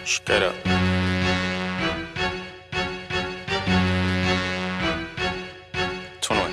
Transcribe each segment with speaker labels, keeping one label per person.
Speaker 1: Straight up. 21.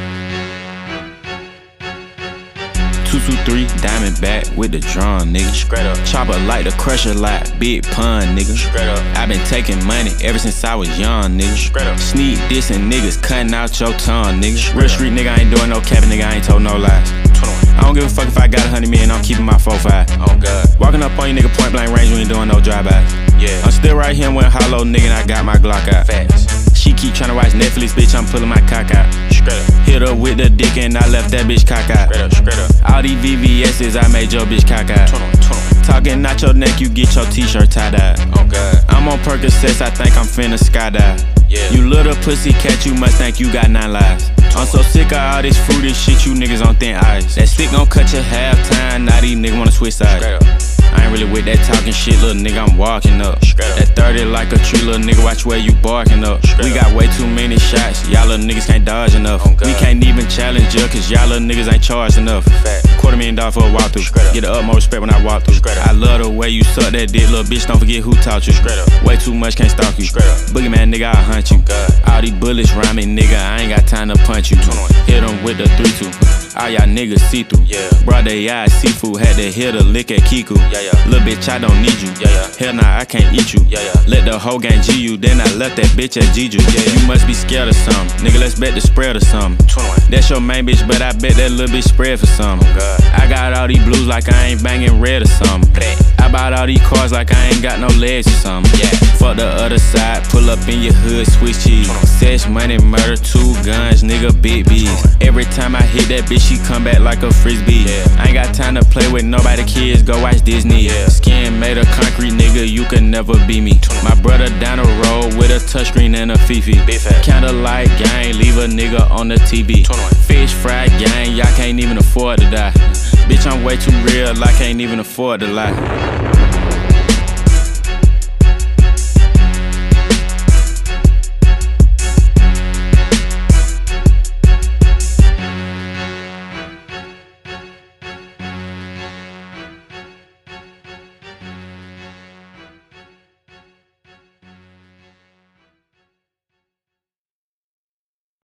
Speaker 2: 223 diamond back with the drum, nigga.
Speaker 1: Straight up.
Speaker 2: Chopper like the crusher, like big pun, nigga.
Speaker 1: Straight up.
Speaker 2: I been taking money ever since I was young, nigga.
Speaker 1: Straight up.
Speaker 2: Sneak dissing niggas, cutting out your tongue, nigga.
Speaker 1: Straight
Speaker 2: Real
Speaker 1: up.
Speaker 2: street nigga, I ain't doing no capping, nigga. I ain't told no lies.
Speaker 1: 21.
Speaker 2: I don't give a fuck if I got 100 million, I'm keeping my 4-5.
Speaker 1: Oh God.
Speaker 2: Walking up on you, nigga, point blank range, we ain't doing no drive-bys.
Speaker 1: Yeah.
Speaker 2: I'm still right here with hollow, nigga, and I got my Glock out.
Speaker 1: Facts.
Speaker 2: She keep tryna watch Netflix, bitch, I'm pulling my cock out.
Speaker 1: Straight up.
Speaker 2: Hit her with the dick and I left that bitch cock out.
Speaker 1: Straight up. Straight up.
Speaker 2: All these VVS's, I made your bitch cock out.
Speaker 1: 21. 21.
Speaker 2: Talking out your neck, you get your t-shirt tie-dye.
Speaker 1: Oh God.
Speaker 2: I'm on Percocets, I think I'm finna skydive.
Speaker 1: Yeah.
Speaker 2: You little pussy cat, you must think you got 9 lives. I'm so sick of all this fruity shit, you niggas on thin ice. That stick gon' cut your halftime, now these niggas wanna switch sides.
Speaker 1: Straight up.
Speaker 2: I ain't really with that talking shit, little nigga, I'm walking up.
Speaker 1: Straight up.
Speaker 2: That 30 like a tree, little nigga, watch where you barking up.
Speaker 1: Straight
Speaker 2: We
Speaker 1: up.
Speaker 2: got way too many shots, y'all little niggas can't dodge enough.
Speaker 1: Oh, God.
Speaker 2: We can't even challenge you, cause y'all little niggas ain't charged enough.
Speaker 1: Fact.
Speaker 2: $250,000 for a walkthrough.
Speaker 1: Straight up.
Speaker 2: Get the utmost respect when I walk through.
Speaker 1: Straight up.
Speaker 2: I love the way you suck that dick, little bitch, don't forget who taught you.
Speaker 1: Straight up.
Speaker 2: Way too much, can't stalk you.
Speaker 1: Straight up.
Speaker 2: Boogeyman, nigga, I'll hunt you.
Speaker 1: God.
Speaker 2: All these bullets round me, nigga, I ain't got time to punch you.
Speaker 1: 21.
Speaker 2: Hit 'em with the 3-2. All y'all niggas see through.
Speaker 1: Yeah.
Speaker 2: Brought they eyes seafood, had to hit a lick at Kiku.
Speaker 1: Yeah, yeah.
Speaker 2: Little bitch, I don't need you.
Speaker 1: Yeah, yeah.
Speaker 2: Hell nah, I can't eat you.
Speaker 1: Yeah, yeah.
Speaker 2: Let the whole gang G you, then I left that bitch at Jiju. Yeah, you must be scared of something. Nigga, let's bet the spread or something.
Speaker 1: 21.
Speaker 2: That's your main bitch, but I bet that little bitch spread for something.
Speaker 1: Oh, God.
Speaker 2: I got all these blues like I ain't banging red or something. I bought all these cars like I ain't got no legs or something.
Speaker 1: Yeah.
Speaker 2: Fuck the other side, pull up in your hood, switch cheese. Sex, money, murder, 2 guns, nigga, big B's. Every time I hit that bitch, she come back like a frisbee.
Speaker 1: Yeah.
Speaker 2: I ain't got time to play with nobody, kids, go watch Disney.
Speaker 1: Yeah.
Speaker 2: Skin made of concrete, nigga, you can never be me. My brother down the road with a touchscreen and a Fifi.
Speaker 1: Big fat.
Speaker 2: Candlelight gang, leave a nigga on the TV.
Speaker 1: 21.
Speaker 2: Fish fry gang, y'all can't even afford to die. Bitch, I'm way too real, I can't even afford to lie.